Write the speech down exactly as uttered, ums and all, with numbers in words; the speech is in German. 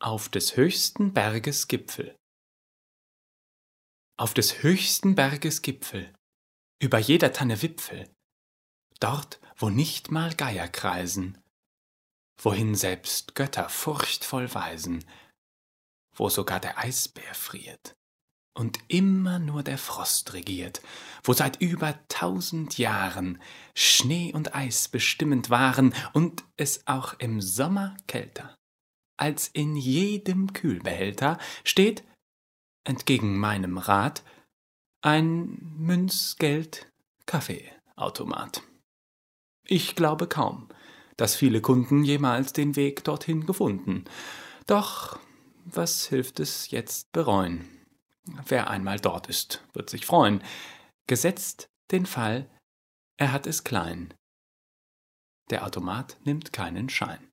Auf des höchsten Berges Gipfel. Auf des höchsten Berges Gipfel, über jeder Tanne Wipfel, dort, wo nicht mal Geier kreisen, wohin selbst Götter furchtvoll weisen, wo sogar der Eisbär friert und immer nur der Frost regiert, wo seit über tausend Jahren Schnee und Eis bestimmend waren und es auch im Sommer kälter als in jedem Kühlbehälter steht, entgegen meinem Rat, ein Münzgeld-Kaffeeautomat. Ich glaube kaum, dass viele Kunden jemals den Weg dorthin gefunden. Doch was hilft es jetzt bereuen? Wer einmal dort ist, wird sich freuen. Gesetzt den Fall, er hat es klein. Der Automat nimmt keinen Schein.